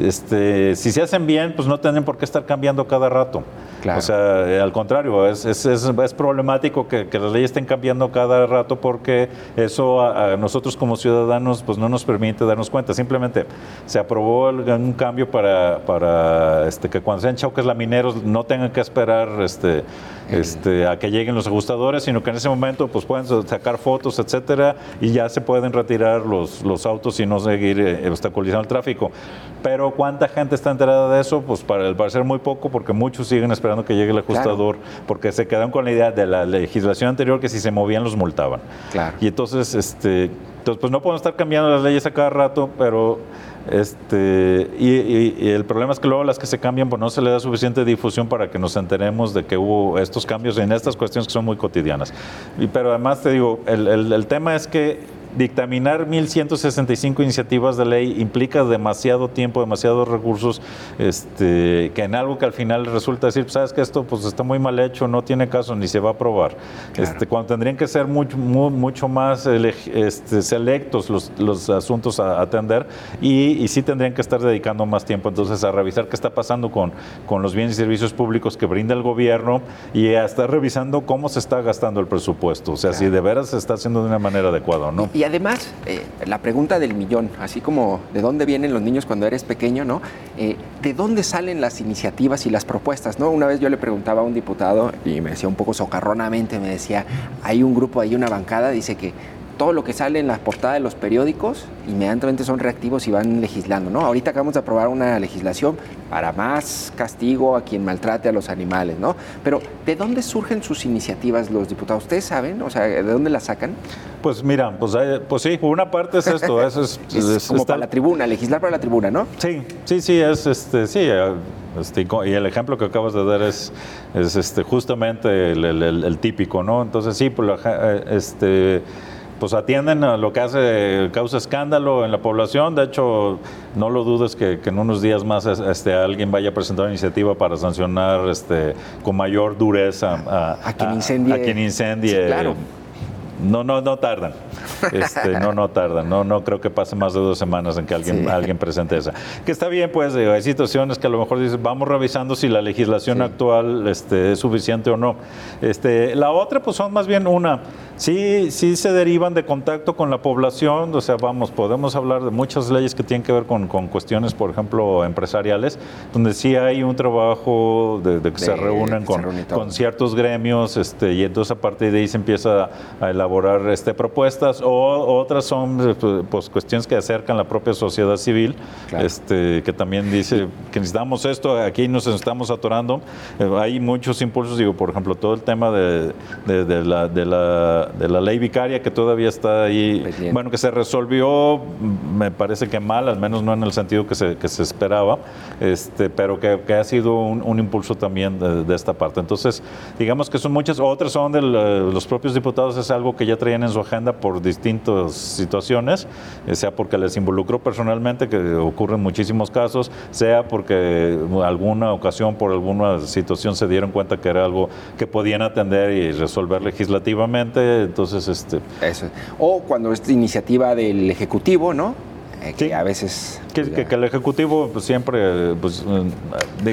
este, si se hacen bien, pues no tienen por qué estar cambiando cada rato. Claro. O sea, eh, al contrario, es, es, es, es problemático que, que las leyes estén cambiando cada rato porque eso a, a nosotros como ciudadanos pues no nos permite darnos cuenta. Simplemente se aprobó el, un cambio para, para este, que cuando sean choques lamineros no tengan que esperar este, este, a que lleguen los ajustadores, sino que en ese momento pues pueden sacar fotos, etcétera, y ya se pueden retirar los, los autos y no seguir eh, obstaculizando el tráfico. Pero ¿cuánta gente está enterada de eso? Pues para el parecer muy poco, porque muchos siguen esperando que llegue el ajustador, claro, porque se quedaron con la idea de la legislación anterior que si se movían los multaban. Claro. Y entonces, este, entonces pues no podemos estar cambiando las leyes a cada rato, pero este y, y, y el problema es que luego las que se cambian pues no se le da suficiente difusión para que nos enteremos de que hubo estos cambios en estas cuestiones que son muy cotidianas. Y, pero además te digo, el, el, el tema es que dictaminar mil ciento sesenta y cinco iniciativas de ley implica demasiado tiempo, demasiados recursos, este, que en algo que al final resulta decir, sabes que esto pues está muy mal hecho, no tiene caso, ni se va a aprobar. Claro. Este, cuando tendrían que ser mucho, muy, mucho más este, selectos los, los asuntos a atender y, y sí tendrían que estar dedicando más tiempo entonces a revisar qué está pasando con, con los bienes y servicios públicos que brinda el gobierno y a estar revisando cómo se está gastando el presupuesto, o sea, claro, si de veras se está haciendo de una manera adecuada o no. Y además, eh, la pregunta del millón, así como de dónde vienen los niños cuando eres pequeño, ¿no? Eh, ¿De dónde salen las iniciativas y las propuestas, no? Una vez yo le preguntaba a un diputado y me decía un poco socarronamente, me decía, hay un grupo, hay una bancada, dice que todo lo que sale en la portada de los periódicos, inmediatamente son reactivos y van legislando, ¿no? Ahorita acabamos de aprobar una legislación para más castigo a quien maltrate a los animales, ¿no? Pero, ¿de dónde surgen sus iniciativas los diputados? ¿Ustedes saben? O sea, ¿de dónde las sacan? Pues mira, pues, hay, pues sí, una parte es esto. Eso es, es, es como está, para la tribuna, legislar para la tribuna, ¿no? Sí, sí, sí, es este, sí. Este, y el ejemplo que acabas de dar es, es este, justamente el, el, el típico, ¿no? Entonces sí, pues, este, pues atienden a lo que hace, causa escándalo en la población. De hecho, no lo dudes que, que en unos días más este, alguien vaya a presentar una iniciativa para sancionar este, con mayor dureza a, a, a quien incendie. A, a quien incendie. Sí, claro. No, no, no tardan. Este, no, no tardan. No, no creo que pase más de dos semanas en que alguien, sí. alguien presente esa. Que está bien, pues, digo, hay situaciones que a lo mejor dices, vamos revisando si la legislación sí. actual este, es suficiente o no. Este, la otra, pues, son más bien una. Sí, sí se derivan de contacto con la población, o sea, vamos, podemos hablar de muchas leyes que tienen que ver con, con cuestiones, por ejemplo, empresariales, donde sí hay un trabajo de, de que de, se reúnen con, se con ciertos gremios, este, y entonces a partir de ahí se empieza a elaborar este, propuestas, o otras son pues, cuestiones que acercan la propia sociedad civil, claro. este, que también dice que necesitamos esto, aquí nos estamos atorando. Eh, hay muchos impulsos, digo, por ejemplo, todo el tema de, de, de la... De la de la ley vicaria que todavía está ahí, pendiente. Bueno, que se resolvió, me parece que mal, al menos no en el sentido que se, que se esperaba, este, pero que, que ha sido un, un impulso también de, de esta parte. Entonces, digamos que son muchas, otras son de los propios diputados, es algo que ya traían en su agenda por distintas situaciones, sea porque les involucró personalmente, que ocurre en muchísimos casos, sea porque alguna ocasión, por alguna situación se dieron cuenta que era algo que podían atender y resolver legislativamente. Entonces, este... Eso. O cuando es iniciativa del Ejecutivo, ¿no? Eh, que sí. a veces... Que, que, que el Ejecutivo pues, siempre, pues, de,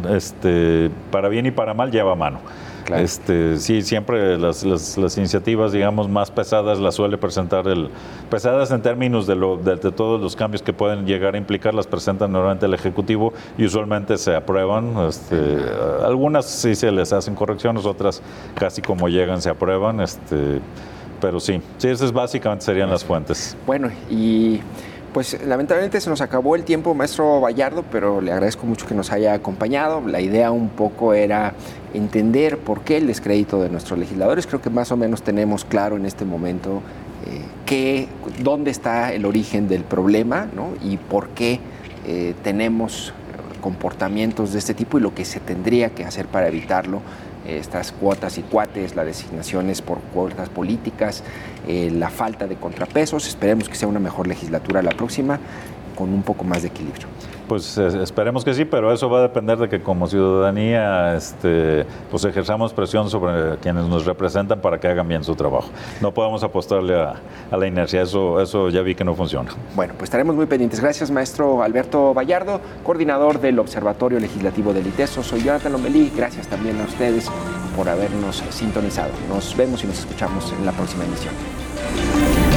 este, para bien y para mal, lleva mano. Claro. Este, sí, siempre las, las, las iniciativas, digamos, más pesadas las suele presentar el... Pesadas en términos de, lo, de, de todos los cambios que pueden llegar a implicar, las presentan normalmente el Ejecutivo y usualmente se aprueban. Este, uh-huh. Algunas sí se les hacen correcciones, otras casi como llegan se aprueban. Este, pero sí, sí, esas básicamente serían las fuentes. Bueno, y... Pues lamentablemente se nos acabó el tiempo, maestro Bayardo, pero le agradezco mucho que nos haya acompañado. La idea un poco era entender por qué el descrédito de nuestros legisladores. Creo que más o menos tenemos claro en este momento eh, qué, dónde está el origen del problema, ¿no? Y por qué eh, tenemos comportamientos de este tipo y lo que se tendría que hacer para evitarlo. Estas cuotas y cuates, las designaciones por cuotas políticas, eh, la falta de contrapesos. Esperemos que sea una mejor legislatura la próxima, con un poco más de equilibrio. Pues eh, esperemos que sí, pero eso va a depender de que como ciudadanía este, pues ejerzamos presión sobre quienes nos representan para que hagan bien su trabajo. No podemos apostarle a, a la inercia, eso, eso ya vi que no funciona. Bueno, pues estaremos muy pendientes. Gracias, maestro Alberto Bayardo, coordinador del Observatorio Legislativo del ITESO. Soy Jonathan Lomelí. Gracias también a ustedes por habernos sintonizado. Nos vemos y nos escuchamos en la próxima emisión.